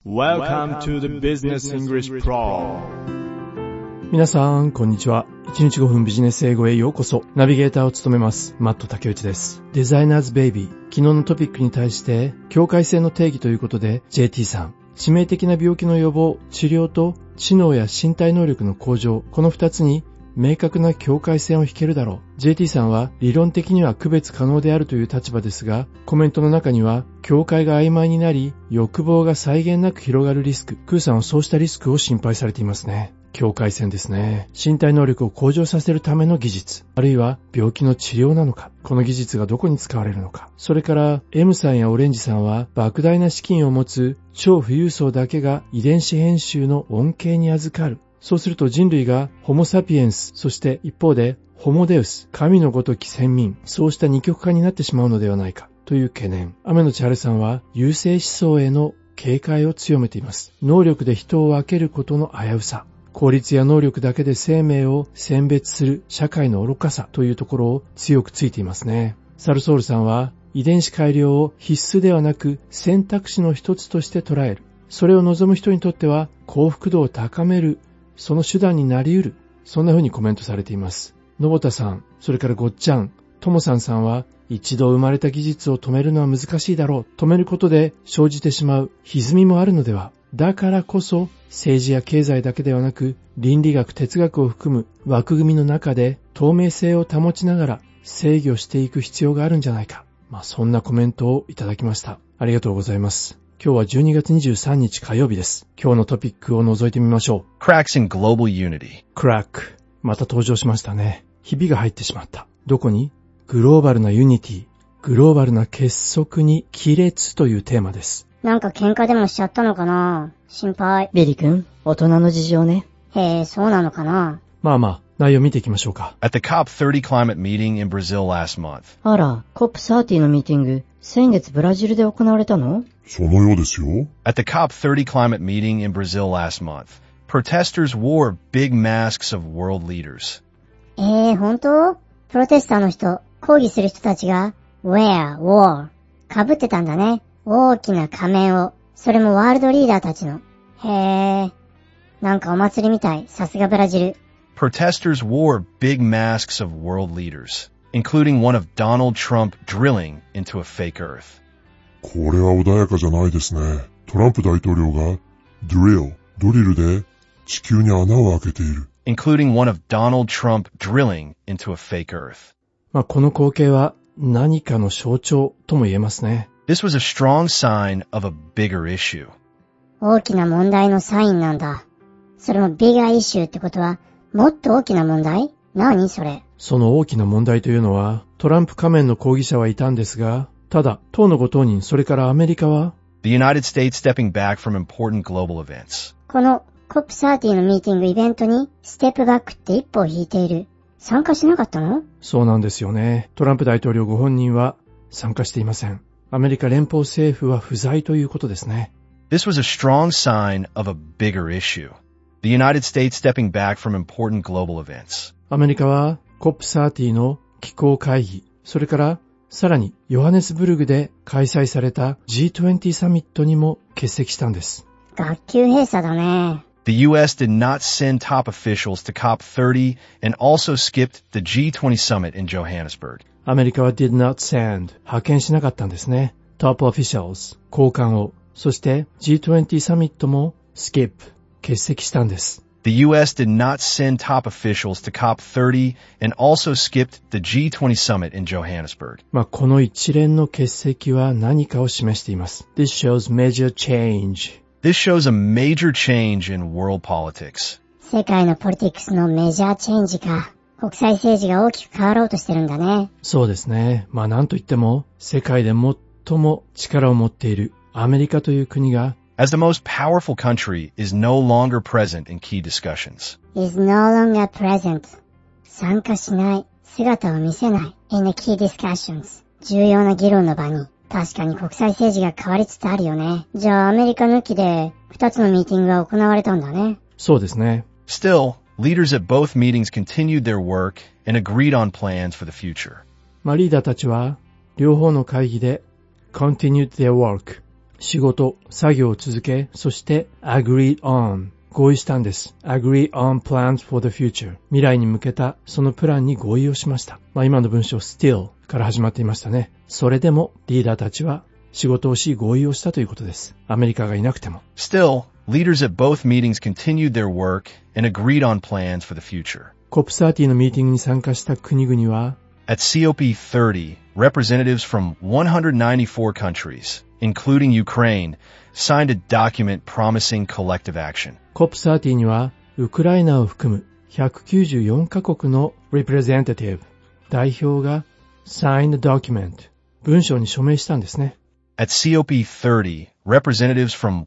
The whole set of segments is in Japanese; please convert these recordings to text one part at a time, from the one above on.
Welcome to the Business English Pro。 皆さんこんにちは。1日5分ビジネス英語へようこそ。ナビゲーターを務めますマット竹内です。デザイナーズベイビー、昨日のトピックに対して境界線の定義ということで JT さん、致命的な病気の予防、治療と知能や身体能力の向上、この2つに明確な境界線を引けるだろう。 JT さんは理論的には区別可能であるという立場ですが、コメントの中には境界が曖昧になり欲望が際限なく広がるリスク、クーさんはそうしたリスクを心配されていますね。境界線ですね。身体能力を向上させるための技術、あるいは病気の治療なのか、この技術がどこに使われるのか。それから M さんやオレンジさんは莫大な資金を持つ超富裕層だけが遺伝子編集の恩恵に預かる。そうすると人類がホモサピエンス、そして一方でホモデウス、神のごとき先民、そうした二極化になってしまうのではないかという懸念。雨のちはるさんは優勢思想への警戒を強めています。能力で人を分けることの危うさ、効率や能力だけで生命を選別する社会の愚かさというところを強くついていますね。サルソールさんは遺伝子改良を必須ではなく選択肢の一つとして捉える。それを望む人にとっては幸福度を高めるその手段になり得る。そんな風にコメントされています。のぼたさん、それからごっちゃん、ともさんさんは一度生まれた技術を止めるのは難しいだろう。止めることで生じてしまう歪みもあるのでは。だからこそ政治や経済だけではなく倫理学、哲学を含む枠組みの中で透明性を保ちながら制御していく必要があるんじゃないか。そんなコメントをいただきました。ありがとうございます。今日は12月23日火曜日です。今日のトピックを覗いてみましょう。 Cracks in Global Unity。 クラック、また登場しましたね。ひびが入ってしまった。どこに？グローバルなユニティ、グローバルな結束に亀裂というテーマです。 なんか喧嘩でもしちゃったのかな？心配。 ビリ君、大人の事情ね。 へえ、そうなのかな？ 内容見ていきましょうか。 At the COP30 climate meeting in Brazil last month。 あら、COP30 のミーティング、先月ブラジルで行われたの？ そのようですよ。 At the COP30 climate meeting in Brazil last month, protesters wore big masks of world leaders。 本当？プロテスターの人、抗議する人たちが wore 被ってたんだね。大きな仮面を。それもワールドリーダーたちの。へえ、なんかお祭りみたい。さすがブラジル。 Protesters wore big masks of world leaders, including one of Donald Trump drilling into a fake earth。 これは穏やかじゃないですね。トランプ大統領がドリルで地球に穴を開けている。 including one of Donald Trump drilling into a fake earth。 この光景は何かの象徴とも言えますね。 This was a strong sign of a bigger issue。 大きな問題のサインなんだ。それもビガーイシューってことは、もっと大きな問題？何それ？ その大きな問題というのは、トランプ仮面の抗議者はいたんですが、ただ、当のご当人、それからアメリカは、 The United States stepping back from important global events。 この COP30 のミーティングイベントにステップバックって一歩を引いている。参加しなかったの？ そうなんですよね。トランプ大統領ご本人は参加していません。アメリカ連邦政府は不在ということですね。 This was a strong sign of a bigger issue。 The United States stepping back from important global events。 アメリカは COP30 の気候会議、それからさらにヨハネスブルグで開催された G20 サミットにも欠席したんです。 学級閉鎖だね。 The U.S. did not send top officials to COP30 and also skipped the G20 summit in Johannesburg。 アメリカは did not send 派遣しなかったんですね。top officials 高官を、そして G20 サミットも skip 欠席したんです。 The U.S. did not send top officials to COP30 and also skipped the G20 summit in Johannesburg。 この一連の欠席は何かを示しています。This shows major change。This shows a major change in world politics。 世界のポリティクスのメジャーチェンジか。国際政治が大きく変わろうとしてるんだね。 そうですね。なんといっても世界で最も力を持っているアメリカという国が As the most powerful country is no longer present in key discussions。 is no longer present。 参加しない。姿を見せない。in the key discussions。 重要な議論の場に。確かに国際政治が変わりつつあるよね。じゃあアメリカ抜きで2つのミーティングが行われたんだね。 そうですね。 Still, leaders at both meetings continued their work and agreed on plans for the future。 リーダーたちは両方の会議で continued their work 仕事、作業を続け、そして agreed on、合意したんです。agreed on plans for the future、未来に向けたそのプランに合意をしました。今の文章 still から始まっていましたね。それでもリーダーたちは仕事をし合意をしたということです。アメリカがいなくても。 Still, leaders at both meetings continued their work and agreed on plans for the future. COP30 のミーティングに参加した国々は、 At COP30, representatives from 194 countries, including Ukraine, signed a document promising collective action. COP30 には、ウクライナを含む194カ国の representative、代表が signed a document、文章に署名したんですね。 At COP30, representatives from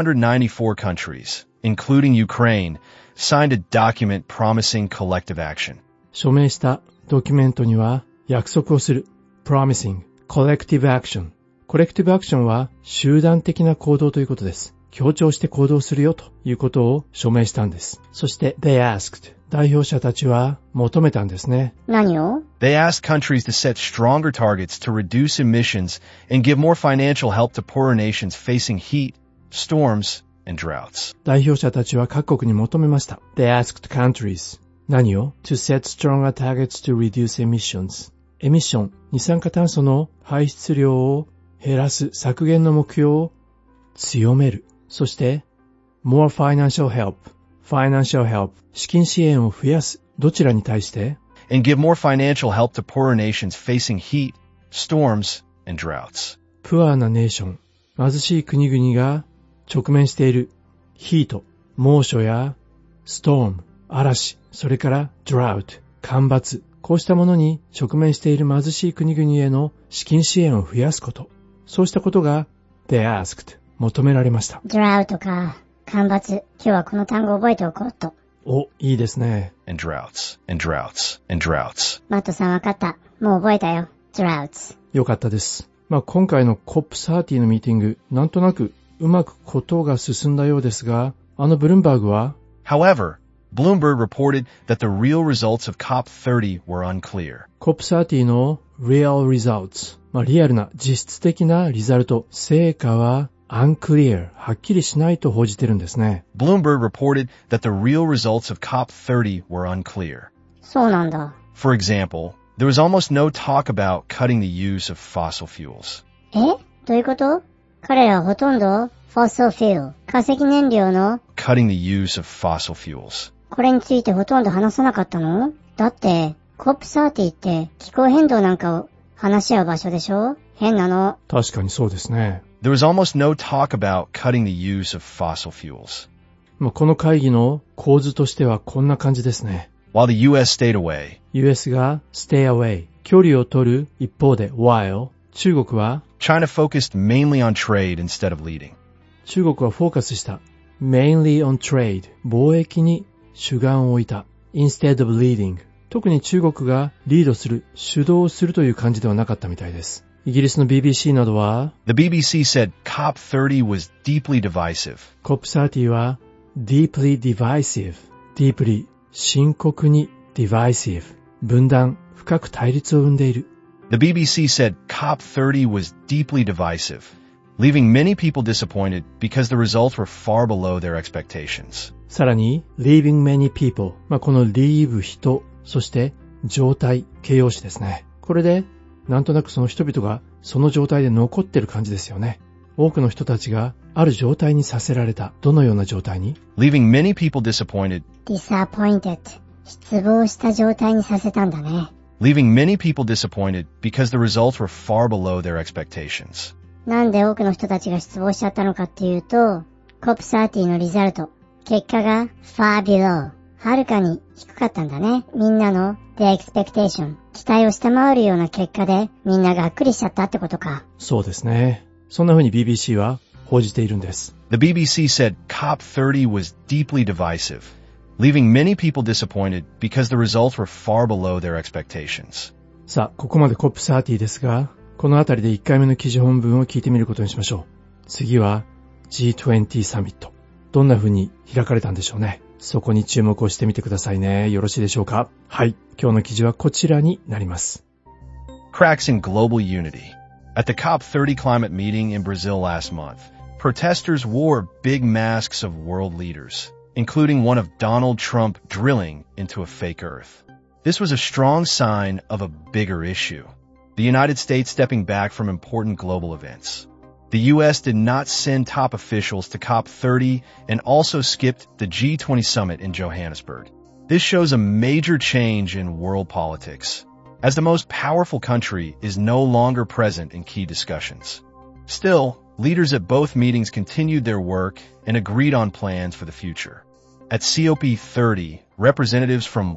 194 countries, including Ukraine, signed a document promising collective action. 署名したドキュメントには約束をする promising collective action。 コレクティブアクションは集団的な行動ということです。協調して行動するよということを署名したんです。そして they asked、 代表者たちは求めたんですね。 何を？ They asked countries to set stronger targets to reduce emissions and give more financial help to poorer nations facing heat, storms, and droughts. 代表者たちは各国に求めました。They asked countries、何を ?to set stronger targets to reduce emissions。エミッション、二酸化炭素の排出量を減らす削減の目標を強める。そして、more financial help、資金支援を増やす。どちらに対して and give more financial help to poorer nations facing heat, storms, and droughts. プアーなネーション、貧しい国々が直面しているヒート、猛暑やストーム、嵐、それからdrought、干ばつ、こうしたものに直面している貧しい国々への資金支援を増やすこと。そうしたことが they asked、求められました。 drought か、干ばつ。今日はこの単語を覚えておこうと。 お、いいですね。 and droughts, and droughts, and droughts. マットさんわかった。もう覚えたよ。droughts。 よかったです。今回の COP30 のミーティング、なんとなくうまくことが進んだようですが、ブルームバーグは However, Bloomberg reported that the real results of COP30 were unclear. COP30 の real results、リアルな実質的なリザルト、成果はunclear、はっきりしないと報じてるんですね。 Bloomberg reported that the real results of COP30 were unclear. そうなんだ。 For example, there was almost no talk about cutting the use of fossil fuels. どういうこと？彼らはほとんど fossil fuel、化石燃料の cutting the use of fossil fuels. これについてほとんど話さなかったの？だって COP30 って気候変動なんかを話し合う場所でしょ？変なの。 確かにそうですね。 There was almost no talk about cutting the use of fossil fuels. この会議の構図としてはこんな感じですね。 While the US stayed away, US が stay away、距離を取る一方で while、中国は China focused mainly on trade instead of leading. 中国はフォーカスした mainly on trade、貿易に主眼を置いた instead of leading。特に中国がリードする、主導するという感じではなかったみたいです。イギリスの BBC などは The BBC said COP30 was deeply divisive. COP30 は deeply divisive、deeply、深刻に divisive、分断、深く対立を生んでいる。 The BBC said COP30 was deeply divisive, leaving many people disappointed because the results were far below their expectations. さらに leaving many people、この leave 人、そして状態、形容詞ですね。これでなんとなくその人々がその状態で残ってる感じですよね。多くの人たちがある状態にさせられた。どのような状態に？ Leaving many people disappointed. disappointed。失望した状態にさせたんだね。 Leaving many people disappointed because the results were far below their expectations. なんで多くの人たちが失望しちゃったのかっていうと、COP30 のリザルト、結果が far below、はるかに低かったんだね。みんなの the expectation、期待を下回るような結果でみんながっくりしちゃったってことか。 そうですね。そんな風に BBC は報じているんです。 The BBC said COP30 was deeply divisive, leaving many people disappointed because the results were far below their expectations. さあ、ここまで COP30 ですが、このあたりで1回目の記事本文を聞いてみることにしましょう。次は G20 サミット。どんな風に開かれたんでしょうね。そこに注目をしてみてくださいね。よろしいでしょうか？はい。今日の記事はこちらになります。 Cracks in global unity. At the COP30 climate meeting in Brazil last month, protesters wore big masks of world leaders, including one of Donald Trump drilling into a fake Earth. This was a strong sign of a bigger issue: the United States stepping back from important global events. The U.S. did not send top officials to COP30 and also skipped the G20 summit in Johannesburg. This shows a major change in world politics, as the most powerful country is no longer present in key discussions. Still, leaders at both meetings continued their work and agreed on plans for the future. At COP30, representatives from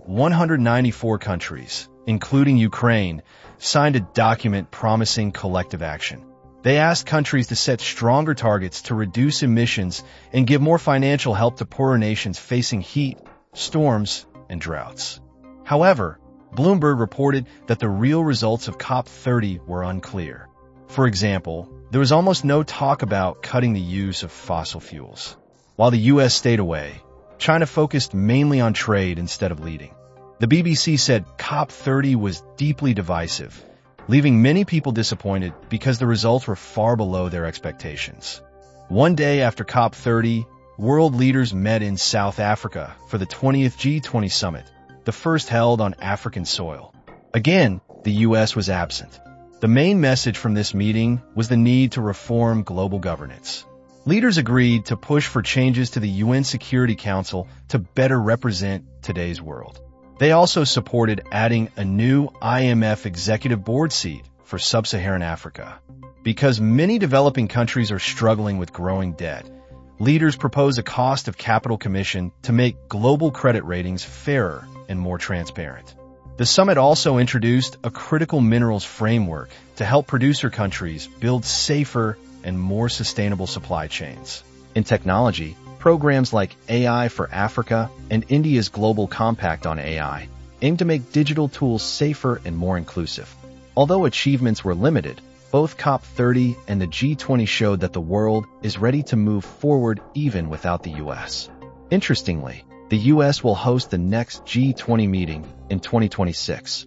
194 countries, including Ukraine, signed a document promising collective action. They asked countries to set stronger targets to reduce emissions and give more financial help to poorer nations facing heat, storms, and droughts. However, Bloomberg reported that the real results of COP30 were unclear. For example, there was almost no talk about cutting the use of fossil fuels. While the U.S. stayed away, China focused mainly on trade instead of leading. The BBC said COP30 was deeply divisive, leaving many people disappointed because the results were far below their expectations. One day after COP30, world leaders met in South Africa for the 20th G20 summit, the first held on African soil. Again, the U.S. was absent. The main message from this meeting was the need to reform global governance. Leaders agreed to push for changes to the UN Security Council to better represent today's world. They also supported adding a new IMF executive board seat for sub-Saharan Africa. Because many developing countries are struggling with growing debt, leaders propose a cost of capital commission to make global credit ratings fairer and more transparent. The summit also introduced a critical minerals framework to help producer countries build safer and more sustainable supply chains. In technology, programs like AI for Africa and India's Global Compact on AI aim to make digital tools safer and more inclusive. Although achievements were limited, both COP30 and the G20 showed that the world is ready to move forward even without the U.S. Interestingly, the U.S. will host the next G20 meeting in 2026.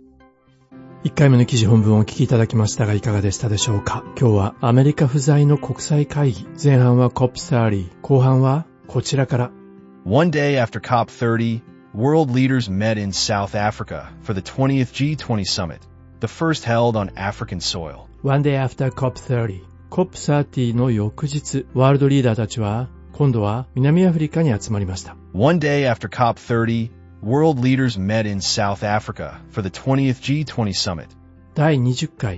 1回目の記事本文をお聞きいただきましたがいかがでしたでしょうか。今日はアメリカ不在の国際会議、前半は COP30、後半はこちらから。 One day after COP30, world leaders met in South Africa for the 20th G20 summit, the first held on African soil. One day after COP30、COP30 の翌日、ワールドリーダーたちは今度は南アフリカに集まりました。 One day after COP30, world leaders met in South Africa for the 20th G20 summit. 第20回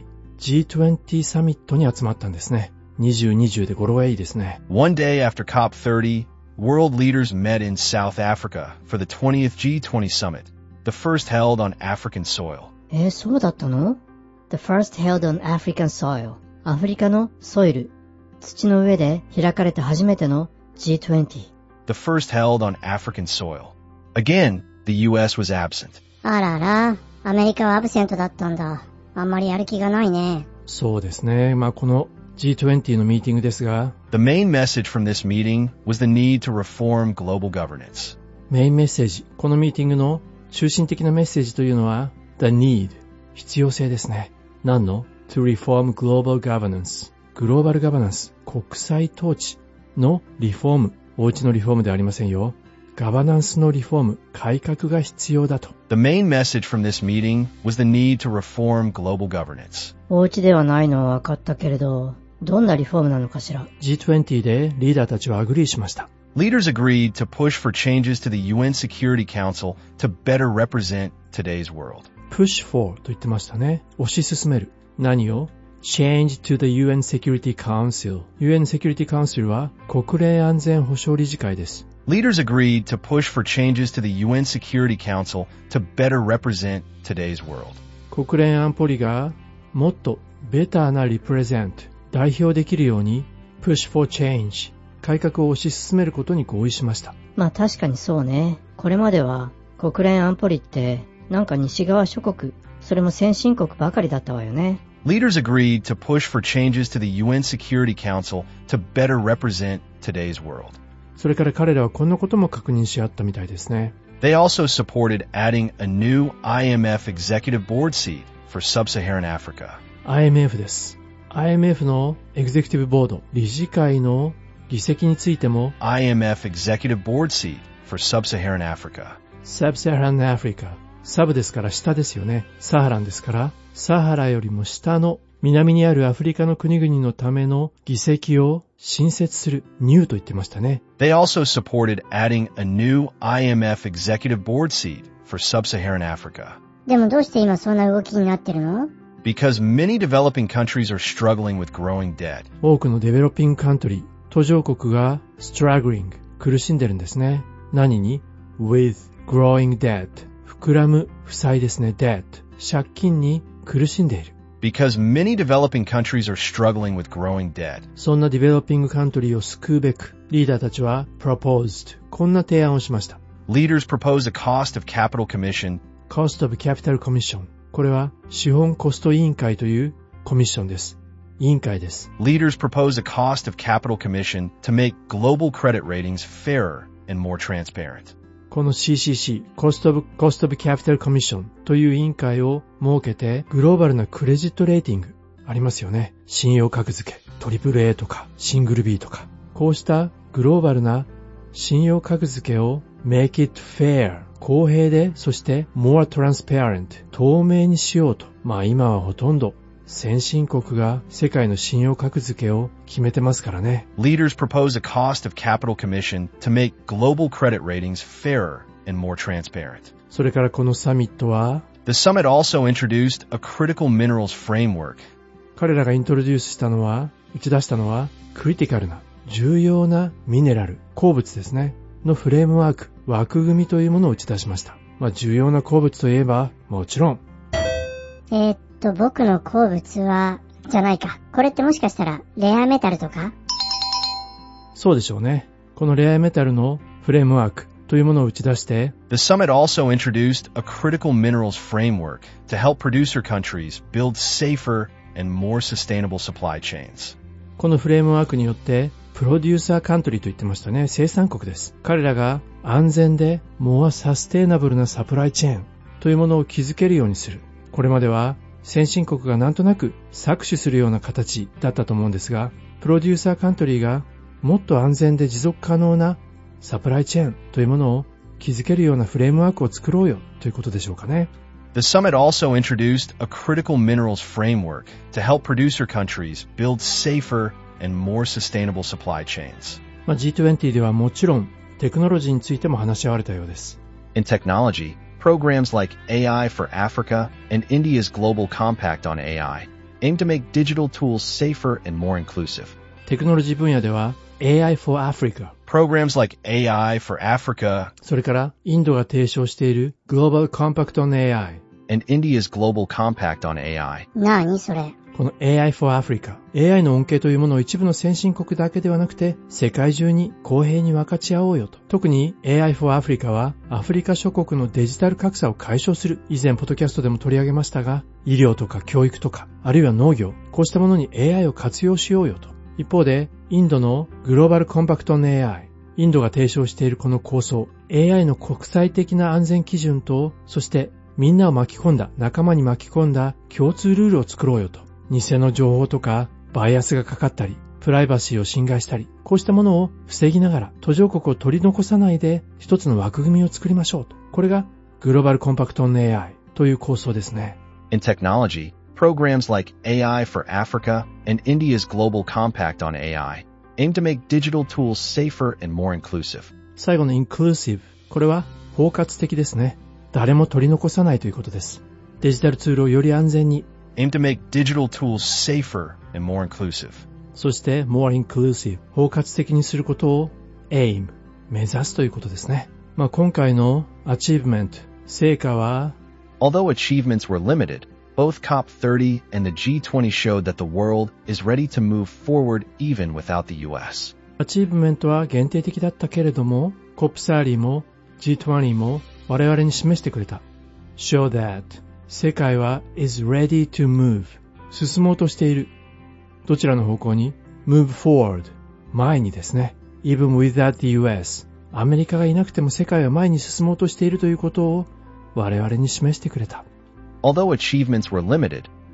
G20 サミットに集まったんですね。20で語呂がいいですね。 One day after COP30, world leaders met in South Africa for the 20th G20 summit, the first held on African soil. そうだったの？ The first held on African soil. アフリカのソイル、土の上で開かれた初めての G20. The first held on African soil. Again, the U.S. was absent. あらら、アメリカはアブセントだったんだ。あんまりやる気がないね。 そうですね。この G20 のミーティングですが、 The main message from this meeting was the need to reform global governance. メインメッセージ、このミーティングの中心的なメッセージというのは The need、必要性ですね。何の To reform global governance、グローバルガバナンス、国際統治のリフォーム、お家のリフォームではありませんよ。ガバナンスのリフォーム、改革が必要だと。 The main message from this meeting was the need to reform global governance. お家ではないのは分かったけれど、どんなリフォームなのかしら。 G20 でリーダーたちはアグリーしました。 Leaders agreed to push for changes to the UN Security Council to better represent today's world. push for と言ってましたね。推し進める。何を？Change to the UN Security Council. UN Security Council は国連安全保障理事会です。 Leaders agreed to push for changes to the UN Security Council to better represent today's world. 国連安保理がもっとベターなリプレゼント、代表できるように push for change、改革を推し進めることに合意しました。 確かにそうね。これまでは国連安保理ってなんか西側諸国、それも先進国ばかりだったわよね。 Leaders agreed to push for changes to the UN Security Council to better represent today's world. それから彼らはこんなことも確認し合ったみたいですね。 They also supported adding a new IMF executive board seat for sub-Saharan Africa. IMF です。 IMF のエグゼクティブボード、理事会の議席についても IMF Executive Board seat for Sub-Saharan Africa. Sub-Saharan Africa、サブですから下ですよね。サハランですから、サハラよりも下の南にあるアフリカの国々のための議席を新設する、ニューと言ってましたね。 They also supported adding a new IMF Executive Board seat for Sub-Saharan Africa. でもどうして今そんな動きになってるの？ Because many developing countries are struggling with growing debt. 多くのデベロッピングカントリー、途上国が struggling、苦しんでるんですね。何に？ with growing debt、膨らむ負債ですね。debt、借金に苦しんでいる。 Because many developing countries are struggling with growing debt. そんなデベロッピングカントリーを救うべく、リーダーたちは proposed、こんな提案をしました。 Leaders proposed a cost of capital commission. Cost of Capital Commission。これは資本コスト委員会というコミッションです。委員会です。 Leaders proposed a cost of capital commission to make global credit ratings fairer and more transparent. この CCC、Cost of Capital Commission という委員会を設けて、グローバルなクレジットレーティングありますよね。信用格付け、AAA とか、シングル B とか。こうしたグローバルな信用格付けを make it fair、公平で、そして more transparent、透明にしようと。今はほとんど先進国が世界の信用格付けを決めてますからね。 Leaders propose a cost of capital commission to make global credit ratings fairer and more transparent. それからこのサミットは The summit also introduced a critical minerals framework. 彼らがイントロデュースしたのは、打ち出したのはクリティカルな重要なミネラル、鉱物ですねのフレームワーク、枠組みというものを打ち出しました。重要な鉱物といえばもちろん僕の好物は、じゃないか。これってもしかしたら、レアメタルとか？ そうでしょうね。このレアメタルのフレームワークというものを打ち出して、 The summit also introduced a critical minerals framework to help producer countries build safer and more sustainable supply chains. このフレームワークによって、プロデューサーカントリーと言ってましたね。生産国です。彼らが安全で、more sustainableなサプライチェーンというものを築けるようにする。これまでは、先進国がなんとなく搾取するような形だったと思うんですが、プロデューサーカントリーがもっと安全で持続可能なサプライチェーンというものを築けるようなフレームワークを作ろうよということでしょうかね。 The summit also introduced a critical minerals framework to help producer countries build safer and more sustainable supply chains. G20 ではもちろんテクノロジーについても話し合われたようです。 In technology, programs like AI for Africa and India's Global Compact on AI aim to make digital tools safer and more inclusive. テクノロジー分野では AI for Africa、 Programs like AI for Africa それからインドが提唱している Global Compact on AI and India's Global Compact on AI. 何それ？ この AI for Africa、AI の恩恵というものを一部の先進国だけではなくて世界中に公平に分かち合おうよと。特に AI for Africa はアフリカ諸国のデジタル格差を解消する。以前ポッドキャストでも取り上げましたが、医療とか教育とか、あるいは農業、こうしたものに AI を活用しようよと。一方で、インドのグローバルコンパクト AI、インドが提唱しているこの構想、AI の国際的な安全基準と、そしてみんなを巻き込んだ、仲間に巻き込んだ共通ルールを作ろうよと。偽の情報とかバイアスがかかったり、プライバシーを侵害したり、こうしたものを防ぎながら途上国を取り残さないで一つの枠組みを作りましょうと。これがグローバルコンパクト AI という構想ですね。 In technology, programs like AI for Africa and India's Global Compact on AI aim to make digital tools safer and more inclusive. 最後の inclusive、これは包括的ですね。誰も取り残さないということです。デジタルツールをより安全に aim to make digital tools safer and more inclusive. そして more inclusive、包括的にすることを aim、目指すということですね。今回の achievement、成果は Although achievements were limited, both COP30 and the G20 showed that the world is ready to move forward even without the US. アチーブメントは限定的だったけれども、COP30 も G20 も我々に示してくれた。show that世界は is ready to move 進もうとしている。どちらの方向に move forward 前にですね。even without the US アメリカがいなくても世界は前に進もうとしているということを我々に示してくれた。 Although achievements were limited,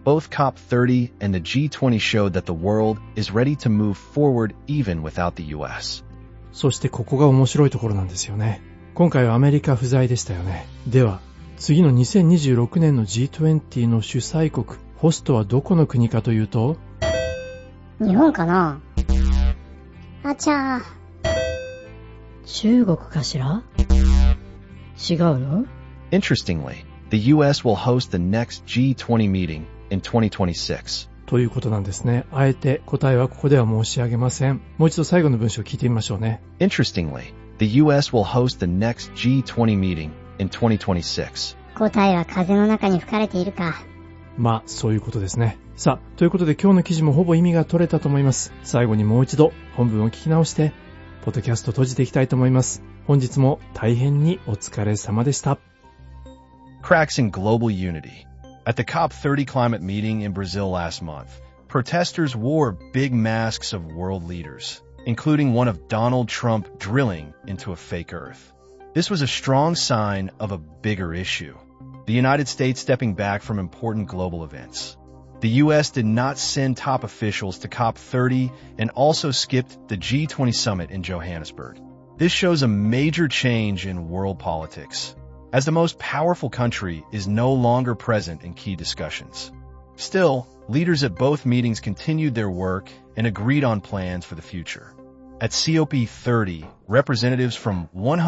Both COP30 and the G20 showed that the world is ready to move forward even without the US. そしてここが面白いところなんですよね。今回はアメリカ不在でしたよね。では、次の2026年の G20 の主催国、ホストはどこの国かというと、 日本かな？あちゃー。 中国かしら？違うの？ Interestingly, the US will host the next G20 meeting in 2026. ということなんですね。あえて答えはここでは申し上げません。もう一度最後の文章を聞いてみましょうね。 Interestingly, the US will host the next G20 meeting in 2026. 答えは風の中に吹かれているか。 まあ、そういうことですね。さあ、ということで今日の記事もほぼ意味が取れたと思います。最後にもう一度本文を聞き直して、ポッドキャスト閉じていきたいと思います。本日も大変にお疲れ様でした。 Cracks in global unity. At the COP30 climate meeting in Brazil last month, protesters wore big masks of world leaders, including one of Donald Trump drilling into a fake Earth. This was a strong sign of a bigger issue. The United States stepping back from important global events. The U.S. did not send top officials to COP30 and also skipped the G20 summit in Johannesburg. This shows a major change in world politics, as the most powerful country is no longer present in key discussions. Still, leaders at both meetings continued their work and agreed on plans for the future. At COP30, representatives from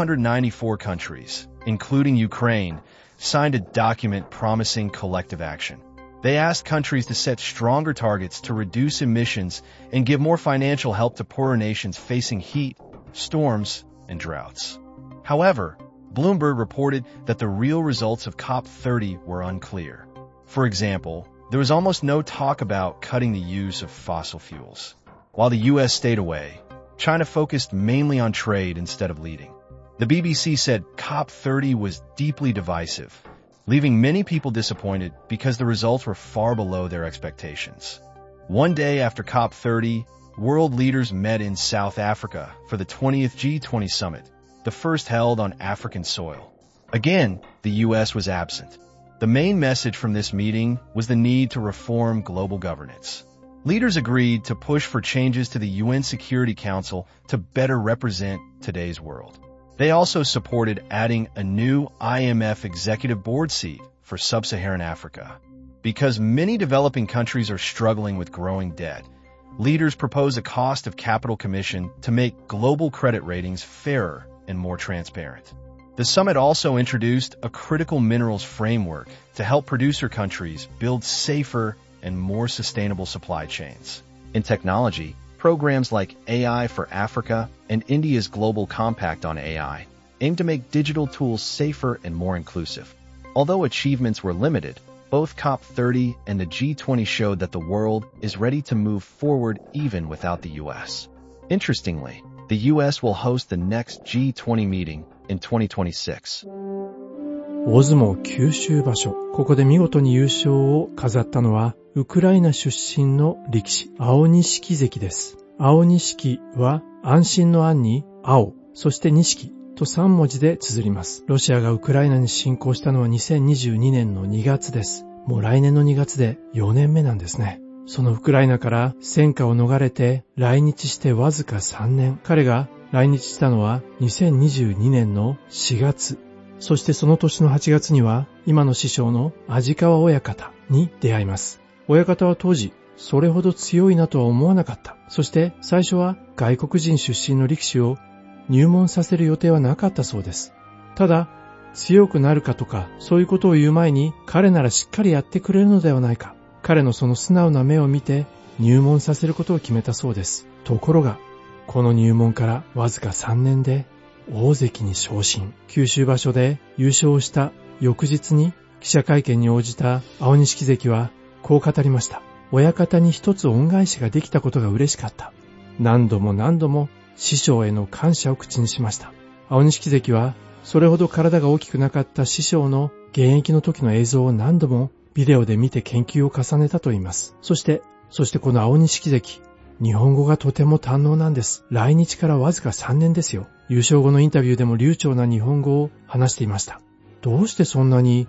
194 countries, including Ukraine, signed a document promising collective action. They asked countries to set stronger targets to reduce emissions and give more financial help to poorer nations facing heat, storms, and droughts. However, Bloomberg reported that the real results of COP30 were unclear. For example, there was almost no talk about cutting the use of fossil fuels. While the U.S. stayed away, China focused mainly on trade instead of leading. The BBC said COP30 was deeply divisive, leaving many people disappointed because the results were far below their expectations. One day after COP30, world leaders met in South Africa for the 20th G20 summit, the first held on African soil. Again, the U.S. was absent. The main message from this meeting was the need to reform global governance. Leaders agreed to push for changes to the UN Security Council to better represent today's world. They also supported adding a new IMF executive board seat for sub-Saharan Africa. Because many developing countries are struggling with growing debt, leaders proposed a cost of capital commission to make global credit ratings fairer and more transparent. The summit also introduced a critical minerals framework to help producer countries build safer and more sustainable supply chains. In technology, programs like AI for Africa and India's Global Compact on AI aim to make digital tools safer and more inclusive. Although achievements were limited, both COP30 and the G20 showed that the world is ready to move forward even without the U.S. Interestingly, the U.S. will host the next G20 meeting in 2026. 大相撲九州場所。ここで見事に優勝を飾ったのは、ウクライナ出身の力士、青錦関です。青錦は安心の安に青、そして錦と3文字で綴ります。ロシアがウクライナに侵攻したのは2022年の2月です。もう来年の2月で4年目なんですね。そのウクライナから戦火を逃れて来日してわずか3年。彼が来日したのは2022年の4月。そしてその年の8月には今の師匠の安治川親方に出会います。親方は当時それほど強いなとは思わなかった。そして最初は外国人出身の力士を入門させる予定はなかったそうです。ただ強くなるかとかそういうことを言う前に彼ならしっかりやってくれるのではないか。彼のその素直な目を見て入門させることを決めたそうです。ところがこの入門からわずか3年で大関に昇進。九州場所で優勝した翌日に記者会見に応じた青錦関はこう語りました。親方に一つ恩返しができたことが嬉しかった。何度も何度も師匠への感謝を口にしました。青錦関はそれほど体が大きくなかった師匠の現役の時の映像を何度もビデオで見て研究を重ねたと言います。そしてこの青錦関、日本語がとても堪能なんです。来日からわずか3年ですよ。優勝後のインタビューでも流暢な日本語を話していました。どうしてそんなに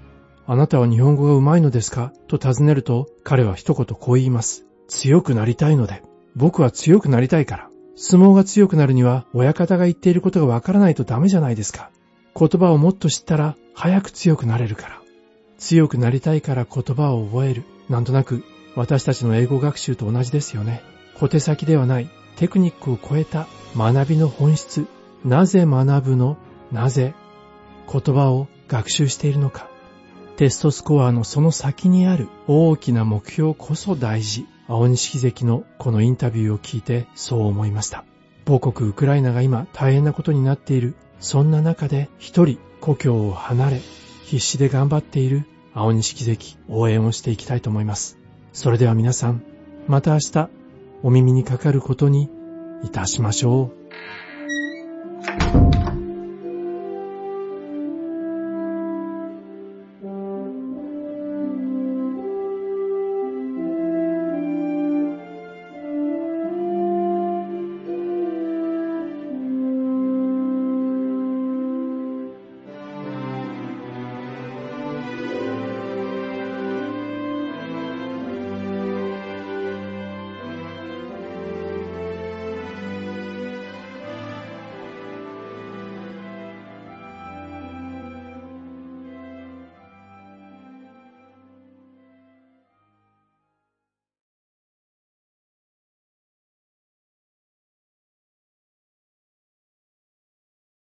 あなたは日本語がうまいのですかと尋ねると、彼は一言こう言います。強くなりたいので。僕は強くなりたいから。相撲が強くなるには、親方が言っていることがわからないとダメじゃないですか。言葉をもっと知ったら、早く強くなれるから。強くなりたいから言葉を覚える。なんとなく、私たちの英語学習と同じですよね。小手先ではない、テクニックを超えた学びの本質。なぜ学ぶの？なぜ言葉を学習しているのか。テストスコアのその先にある大きな目標こそ大事。青錦関のこのインタビューを聞いてそう思いました。母国ウクライナが今大変なことになっている。そんな中で一人故郷を離れ、必死で頑張っている青錦関応援をしていきたいと思います。それでは皆さん、また明日お耳にかかることにいたしましょう。